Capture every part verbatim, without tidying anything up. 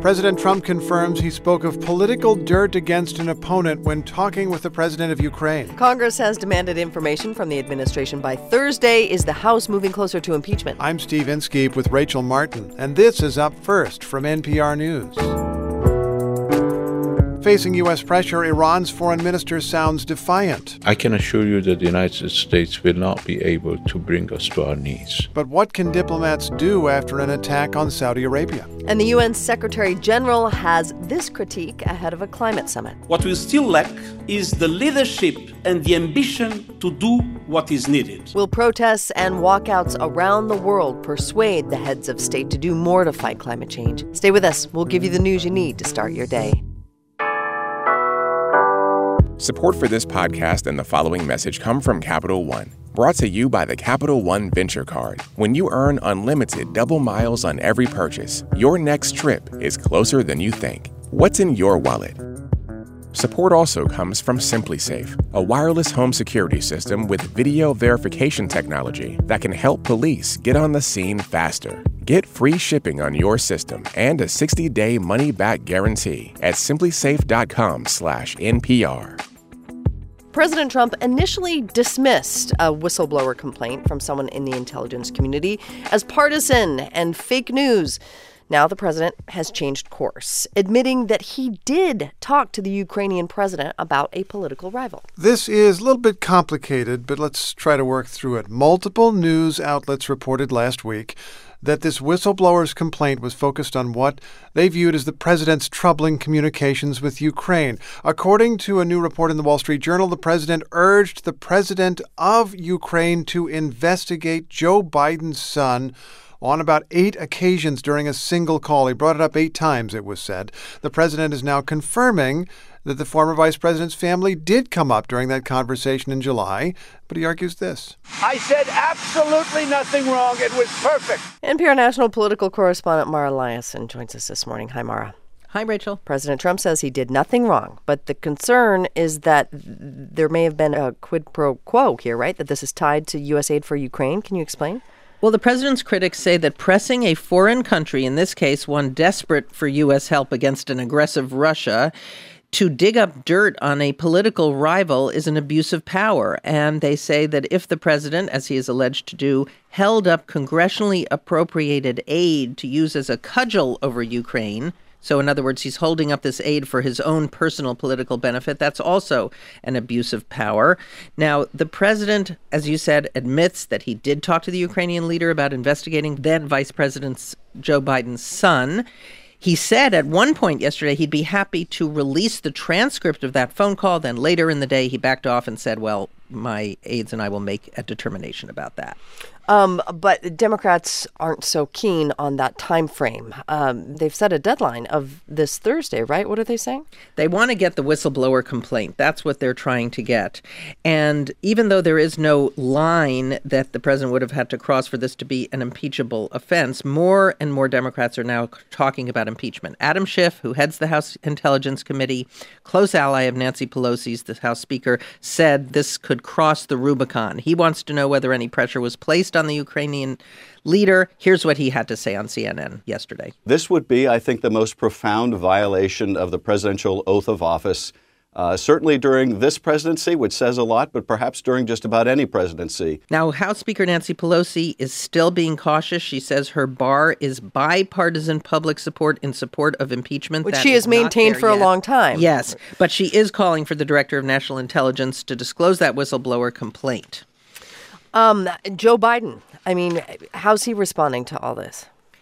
President Trump confirms he spoke of political dirt against an opponent when talking with the president of Ukraine. Congress has demanded information from the administration by Thursday. Is the House moving closer to impeachment? I'm Steve Inskeep with Rachel Martin, and this is Up First from N P R News. Facing U S pressure, Iran's foreign minister sounds defiant. I can assure you that the United States will not be able to bring us to our knees. But what can diplomats do after an attack on Saudi Arabia? And the U N Secretary General has this critique ahead of a climate summit. What we still lack is the leadership and the ambition to do what is needed. Will protests and walkouts around the world persuade the heads of state to do more to fight climate change? Stay with us. We'll give you the news you need to start your day. Support for this podcast and the following message come from Capital One, brought to you by the Capital One Venture Card. When you earn unlimited double miles on every purchase, your next trip is closer than you think. What's in your wallet? Support also comes from SimpliSafe, a wireless home security system with video verification technology that can help police get on the scene faster. Get free shipping on your system and a sixty-day money-back guarantee at simplysafe.com slash NPR. President Trump initially dismissed a whistleblower complaint from someone in the intelligence community as partisan and fake news. Now the president has changed course, admitting that he did talk to the Ukrainian president about a political rival. This is a little bit complicated, but let's try to work through it. Multiple news outlets reported last week that this whistleblower's complaint was focused on what they viewed as the president's troubling communications with Ukraine. According to a new report in the Wall Street Journal, the president urged the president of Ukraine to investigate Joe Biden's son on about eight occasions during a single call. He brought it up eight times, it was said. The president is now confirming that the former vice president's family did come up during that conversation in July, but he argues this. I said absolutely nothing wrong. It was perfect. N P R national political correspondent Mara Liasson joins us this morning. Hi, Mara. Hi, Rachel. President Trump says he did nothing wrong, but the concern is that there may have been a quid pro quo here, right? That this is tied to U S aid for Ukraine. Can you explain? Well, the president's critics say that pressing a foreign country, in this case one desperate for U S help against an aggressive Russia, to dig up dirt on a political rival is an abuse of power. And they say that if the president, as he is alleged to do, held up congressionally appropriated aid to use as a cudgel over Ukraine, so in other words, he's holding up this aid for his own personal political benefit, that's also an abuse of power. Now, the president, as you said, admits that he did talk to the Ukrainian leader about investigating then Vice President Joe Biden's son. He said at one point yesterday he'd be happy to release the transcript of that phone call. Then later in the day, he backed off and said, well, my aides and I will make a determination about that. Um, but Democrats aren't so keen on that time frame. Um, they've set a deadline of this Thursday, right? What are they saying? They want to get the whistleblower complaint. That's what they're trying to get. And even though there is no line that the president would have had to cross for this to be an impeachable offense, more and more Democrats are now talking about impeachment. Adam Schiff, who heads the House Intelligence Committee, close ally of Nancy Pelosi's, the House Speaker, said this could cross the Rubicon. He wants to know whether any pressure was placed on the Ukrainian leader. Here's what he had to say on C N N yesterday. This would be, I think, the most profound violation of the presidential oath of office, uh, certainly during this presidency, which says a lot, but perhaps during just about any presidency. Now, House Speaker Nancy Pelosi is still being cautious. She says her bar is bipartisan public support in support of impeachment. Which that she has maintained for yet. a long time. Yes, but she is calling for the Director of National Intelligence to disclose that whistleblower complaint. Um, Joe Biden, I mean, how's he responding to all this?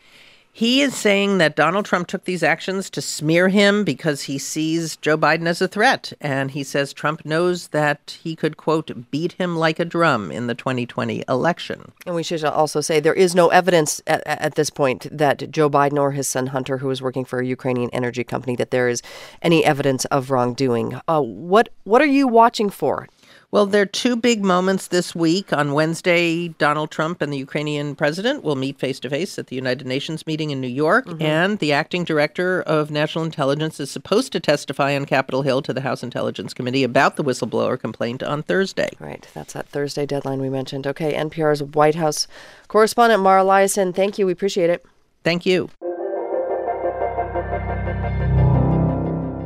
He is saying that Donald Trump took these actions to smear him because he sees Joe Biden as a threat. And he says Trump knows that he could, quote, beat him like a drum in the twenty twenty election. And we should also say there is no evidence at, at this point that Joe Biden or his son Hunter, who is working for a Ukrainian energy company, that there is any evidence of wrongdoing. Uh, what what are you watching for? Well, there are two big moments this week. On Wednesday, Donald Trump and the Ukrainian president will meet face-to-face at the United Nations meeting in New York. Mm-hmm. And the acting director of national intelligence is supposed to testify on Capitol Hill to the House Intelligence Committee about the whistleblower complaint on Thursday. Right. That's that Thursday deadline we mentioned. Okay. N P R's White House correspondent Mara Liasson, thank you. We appreciate it. Thank you.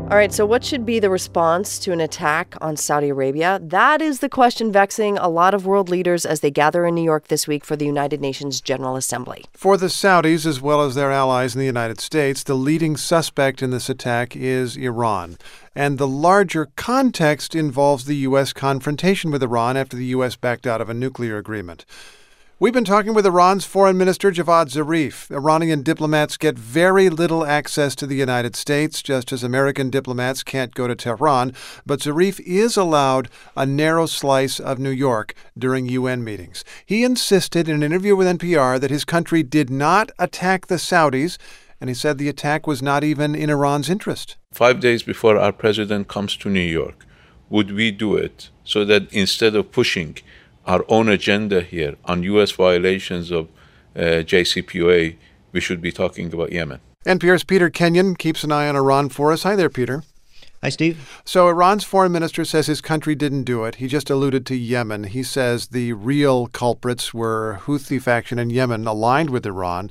All right, so what should be the response to an attack on Saudi Arabia? That is the question vexing a lot of world leaders as they gather in New York this week for the United Nations General Assembly. For the Saudis, as well as their allies in the United States, the leading suspect in this attack is Iran. And the larger context involves the U S confrontation with Iran after the U S backed out of a nuclear agreement. We've been talking with Iran's Foreign Minister Javad Zarif. Iranian diplomats get very little access to the United States, just as American diplomats can't go to Tehran. But Zarif is allowed a narrow slice of New York during U N meetings. He insisted in an interview with N P R that his country did not attack the Saudis, and he said the attack was not even in Iran's interest. Five days before our president comes to New York, would we do it so that instead of pushing our own agenda here on U S violations of uh, J C P O A, we should be talking about Yemen? N P R's Peter Kenyon keeps an eye on Iran for us. Hi there, Peter. Hi, Steve. So Iran's foreign minister says his country didn't do it. He just alluded to Yemen. He says the real culprits were Houthi faction in Yemen aligned with Iran.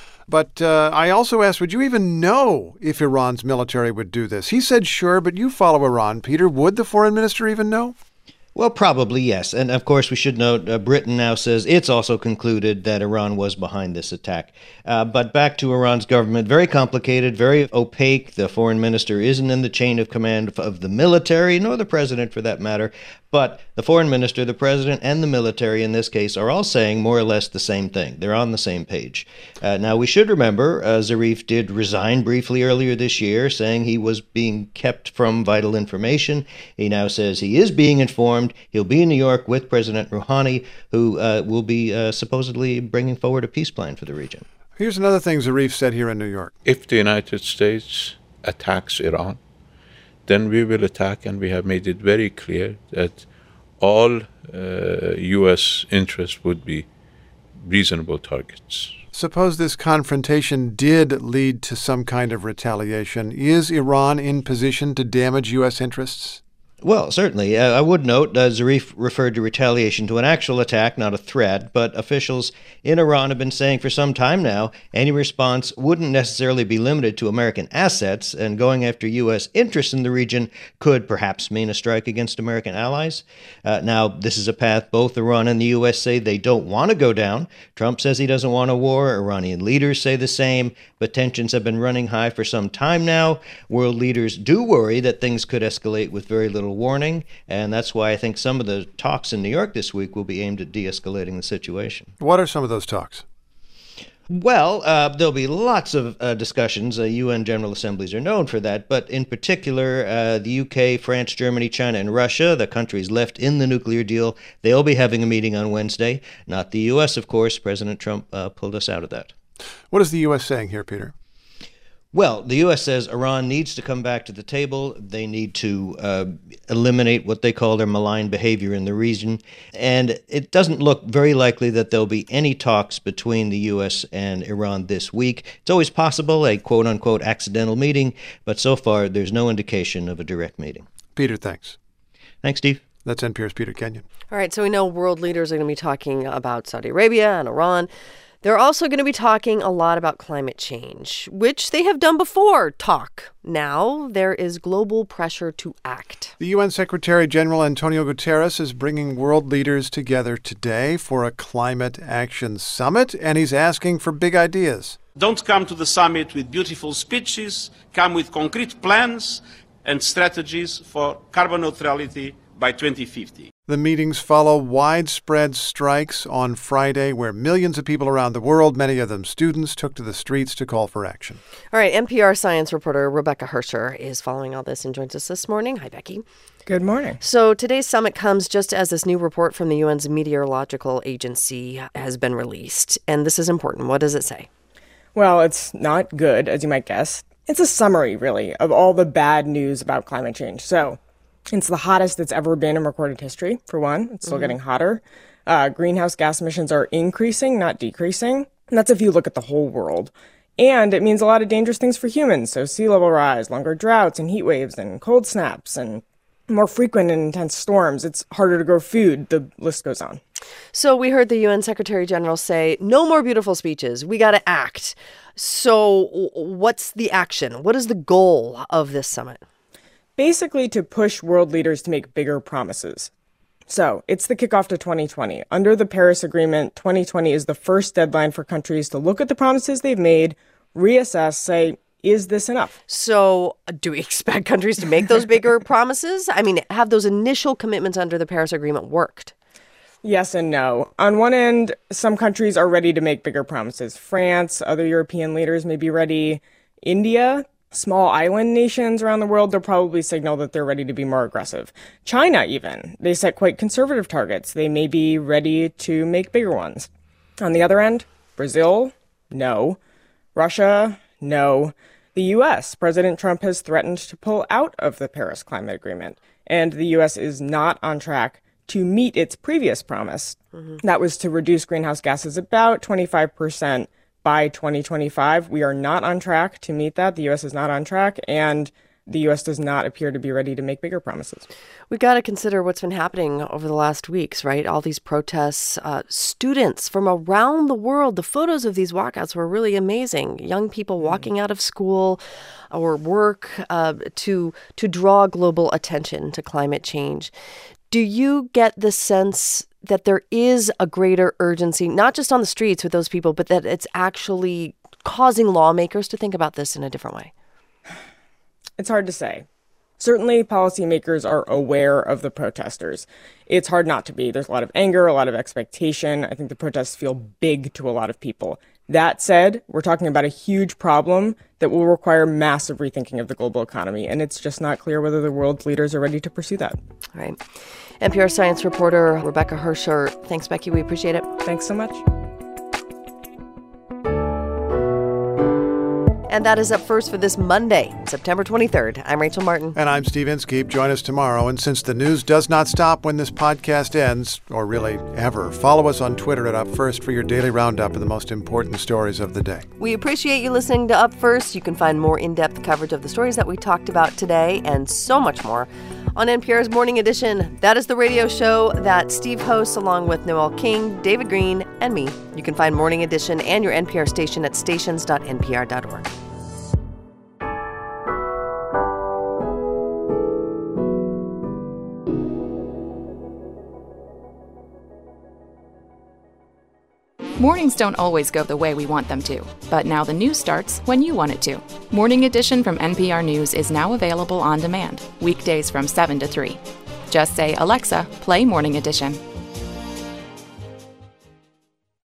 But uh, I also asked, would you even know if Iran's military would do this? He said sure, but you follow Iran, Peter. Would the foreign minister even know? Well, probably, yes. And of course, we should note uh, Britain now says it's also concluded that Iran was behind this attack. Uh, but back to Iran's government, very complicated, very opaque. The foreign minister isn't in the chain of command of the military, nor the president for that matter. But the foreign minister, the president, and the military in this case are all saying more or less the same thing. They're on the same page. Uh, now, we should remember uh, Zarif did resign briefly earlier this year, saying he was being kept from vital information. He now says he is being informed. He'll be in New York with President Rouhani, who uh, will be uh, supposedly bringing forward a peace plan for the region. Here's another thing Zarif said here in New York. If the United States attacks Iran, then we will attack, and we have made it very clear that all uh, U S interests would be reasonable targets. Suppose this confrontation did lead to some kind of retaliation. Is Iran in position to damage U S interests? Well, certainly. Uh, I would note uh, Zarif referred to retaliation to an actual attack, not a threat, but officials in Iran have been saying for some time now any response wouldn't necessarily be limited to American assets, and going after U S interests in the region could perhaps mean a strike against American allies. Uh, now, this is a path both Iran and the U S say they don't want to go down. Trump says he doesn't want a war. Iranian leaders say the same, but tensions have been running high for some time now. World leaders do worry that things could escalate with very little warning, and that's why I think some of the talks in New York this week will be aimed at de-escalating the situation. What are some of those talks? Well, uh, there'll be lots of uh, discussions. Uh, U N General Assemblies are known for that, but in particular, uh, the U K, France, Germany, China, and Russia, the countries left in the nuclear deal, they'll be having a meeting on Wednesday. Not the U S, of course. President Trump uh, pulled us out of that. What is the U S saying here, Peter? Well, the U S says Iran needs to come back to the table. They need to uh, eliminate what they call their malign behavior in the region. And it doesn't look very likely that there'll be any talks between the U S and Iran this week. It's always possible, a quote-unquote accidental meeting, but so far there's no indication of a direct meeting. Peter, thanks. Thanks, Steve. That's N P R's Peter Kenyon. All right, so we know world leaders are going to be talking about Saudi Arabia and Iran. They're also going to be talking a lot about climate change, which they have done before talk. Now there is global pressure to act. The U N Secretary General Antonio Guterres is bringing world leaders together today for a climate action summit, and he's asking for big ideas. Don't come to the summit with beautiful speeches. Come with concrete plans and strategies for carbon neutrality by twenty fifty. The meetings follow widespread strikes on Friday where millions of people around the world, many of them students, took to the streets to call for action. All right, N P R science reporter Rebecca Hersher is following all this and joins us this morning. Hi, Becky. Good morning. So today's summit comes just as this new report from the U N's Meteorological Agency has been released. And this is important. What does it say? Well, it's not good, as you might guess. It's a summary, really, of all the bad news about climate change. So it's the hottest it's ever been in recorded history, for one. It's still mm-hmm. getting hotter. Uh, greenhouse gas emissions are increasing, not decreasing. And that's if you look at the whole world. And it means a lot of dangerous things for humans. So sea level rise, longer droughts and heat waves and cold snaps and more frequent and intense storms. It's harder to grow food. The list goes on. So we heard the U N Secretary General say, no more beautiful speeches. We got to act. So what's the action? What is the goal of this summit? basically to push world leaders to make bigger promises. So it's the kickoff to twenty twenty. Under the Paris Agreement, twenty twenty is the first deadline for countries to look at the promises they've made, reassess, say, is this enough? So do we expect countries to make those bigger promises? I mean, have those initial commitments under the Paris Agreement worked? Yes and no. On one end, some countries are ready to make bigger promises. France, other European leaders may be ready. India, small island nations around the world, they'll probably signal that they're ready to be more aggressive. China, even, they set quite conservative targets. They may be ready to make bigger ones. On the other end, Brazil, no. Russia, no. The U S, President Trump has threatened to pull out of the Paris Climate Agreement, and the U S is not on track to meet its previous promise. Mm-hmm. That was to reduce greenhouse gases about twenty-five percent by twenty twenty-five. We are not on track to meet that. The U S is not on track, and the U S does not appear to be ready to make bigger promises. We've got to consider what's been happening over the last weeks, right? All these protests, uh, students from around the world. The photos of these walkouts were really amazing. Young people walking out of school or work uh, to to draw global attention to climate change. Do you get the sense that there is a greater urgency, not just on the streets with those people, but that it's actually causing lawmakers to think about this in a different way? It's hard to say. Certainly, policymakers are aware of the protesters. It's hard not to be. There's a lot of anger, a lot of expectation. I think the protests feel big to a lot of people. That said, we're talking about a huge problem that will require massive rethinking of the global economy, and it's just not clear whether the world's leaders are ready to pursue that. All right. N P R science reporter Rebecca Hersher. Thanks, Becky. We appreciate it. Thanks so much. And that is Up First for this Monday, September twenty-third. I'm Rachel Martin. And I'm Steve Inskeep. Join us tomorrow. And since the news does not stop when this podcast ends, or really ever, follow us on Twitter at Up First for your daily roundup of the most important stories of the day. We appreciate you listening to Up First. You can find more in-depth coverage of the stories that we talked about today and so much more on N P R's Morning Edition. That is the radio show that Steve hosts along with Noel King, David Green, and me. You can find Morning Edition and your N P R station at stations dot n p r dot org. Mornings don't always go the way we want them to, but now the news starts when you want it to. Morning Edition from N P R News is now available on demand, weekdays from seven to three. Just say, Alexa, play Morning Edition.